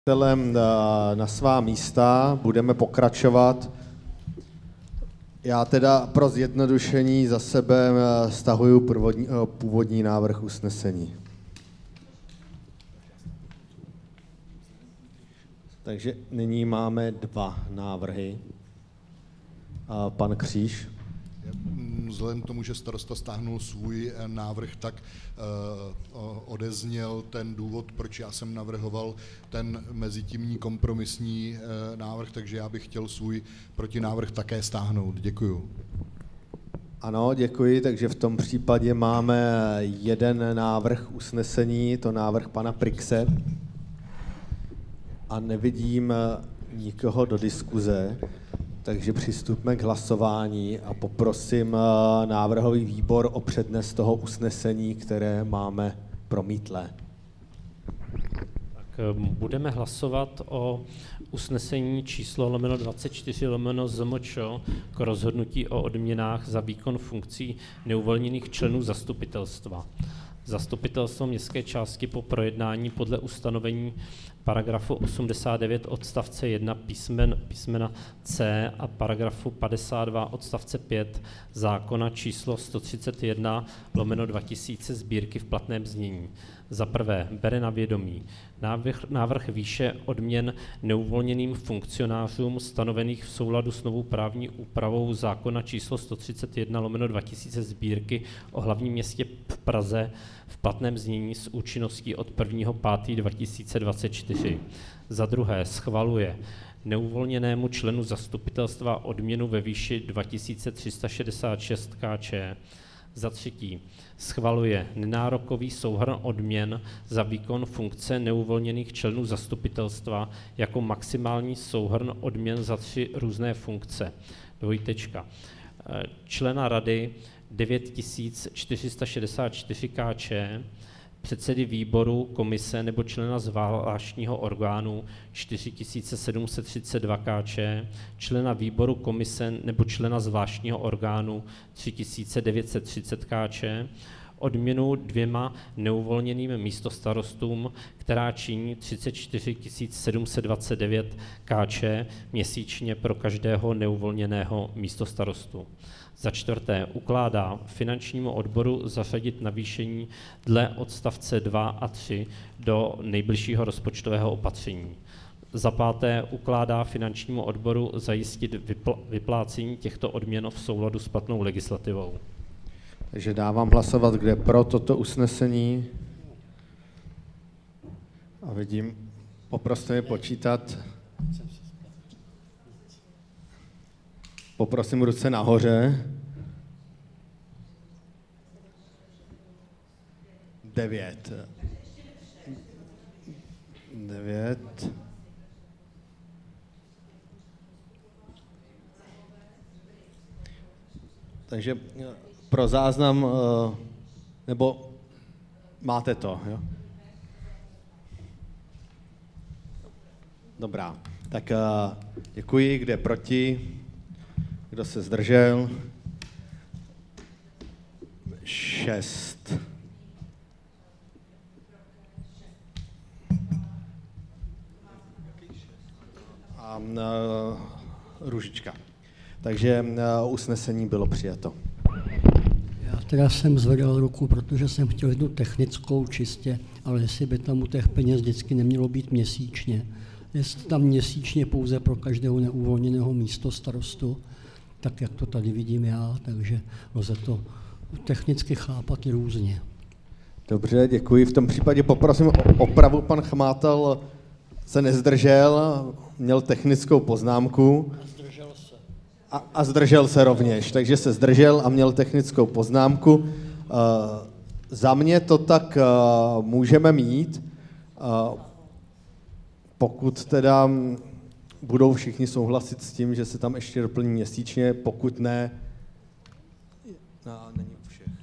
Na svá místa, budeme pokračovat. Já teda pro zjednodušení za sebe stahuju původní návrh usnesení. Takže nyní máme dva návrhy. Pan Kříž. Vzhledem k tomu, že starosta stáhnul svůj návrh, tak odezněl ten důvod, proč já jsem navrhoval ten mezitímní kompromisní návrh, takže já bych chtěl svůj protinávrh také stáhnout. Děkuju. Ano, děkuji, takže v tom případě máme jeden návrh usnesení, to návrh pana Prixe. A nevidím nikoho do diskuze, takže přistupme k hlasování a poprosím návrhový výbor o přednes toho usnesení, které máme promítlé. Tak budeme hlasovat o usnesení číslo /24/ZMČ k rozhodnutí o odměnách za výkon funkcí neuvolněných členů zastupitelstva. Zastupitelstvo městské části po projednání podle ustanovení paragrafu 89 odstavce 1 písmena C a paragrafu 52 odstavce 5 zákona číslo 131/2000 Sbírky v platném znění. Za prvé, bere na vědomí návrh výše odměn neuvolněným funkcionářům stanovených v souladu s novou právní úpravou zákona číslo 131/2000 Sbírky o hlavním městě v Praze v platném znění s účinností od 1. 5. 2024. Za druhé, schvaluje neuvolněnému členu zastupitelstva odměnu ve výši 2366 Kč. Za třetí, schvaluje nenárokový souhrn odměn za výkon funkce neuvolněných členů zastupitelstva jako maximální souhrn odměn za 3 různé funkce. Dvojtečka. Člena rady 9464 Kč, předsedy výboru, komise nebo člena zvláštního orgánu 4732 Kč, člena výboru, komise nebo člena zvláštního orgánu 3930 Kč, odměnu 2 neuvolněným místostarostům, která činí 34 729 Kč měsíčně pro každého neuvolněného místostarostu. Za čtvrté, ukládá finančnímu odboru zařadit navýšení dle odstavce 2 a 3 do nejbližšího rozpočtového opatření. Za páté, ukládá finančnímu odboru zajistit vyplácení těchto odměn v souladu s platnou legislativou. Takže dávám hlasovat, kde pro toto usnesení. A vidím, poproste mě počítat. Poprosím ruce nahoře. 9. Takže pro záznam, nebo máte to, jo? Dobrá, tak děkuji, kde proti, kdo se zdržel? 6. A Růžička. Takže usnesení bylo přijato. Já teda jsem zvedal ruku, protože jsem chtěl jednu technickou čistě, ale jestli by tam u těch peněz vždycky nemělo být měsíčně. Jestli tam měsíčně pouze pro každého neuvolněného místostarostu, tak jak to tady vidím já, takže lze to technicky chápat i různě. Dobře, děkuji. V tom případě poprosím o opravu. Pan Chmátal se nezdržel, měl technickou poznámku. A zdržel se rovněž, takže se zdržel a měl technickou poznámku. Za mě to tak můžeme mít, pokud teda budou všichni souhlasit s tím, že se tam ještě doplní měsíčně, pokud ne, není u všech.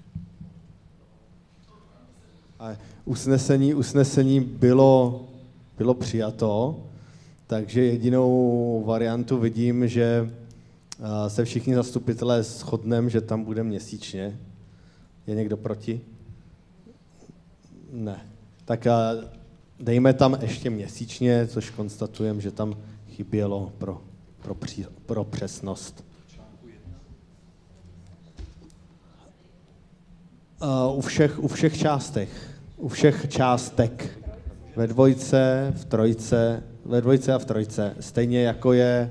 Usnesení bylo přijato, takže jedinou variantu vidím, že se všichni zastupitelé shodneme, že tam bude měsíčně. Je někdo proti? Ne. Tak dejme tam ještě měsíčně, což konstatujeme, že tam chybělo pro přesnost. U všech částek, ve dvojce a v trojce, stejně jako je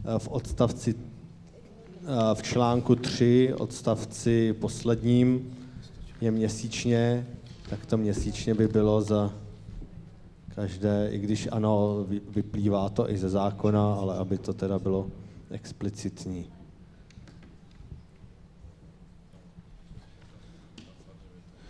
v článku 3, odstavci posledním, je měsíčně, tak to měsíčně by bylo za každé, i když ano, vyplývá to i ze zákona, ale aby to teda bylo explicitní.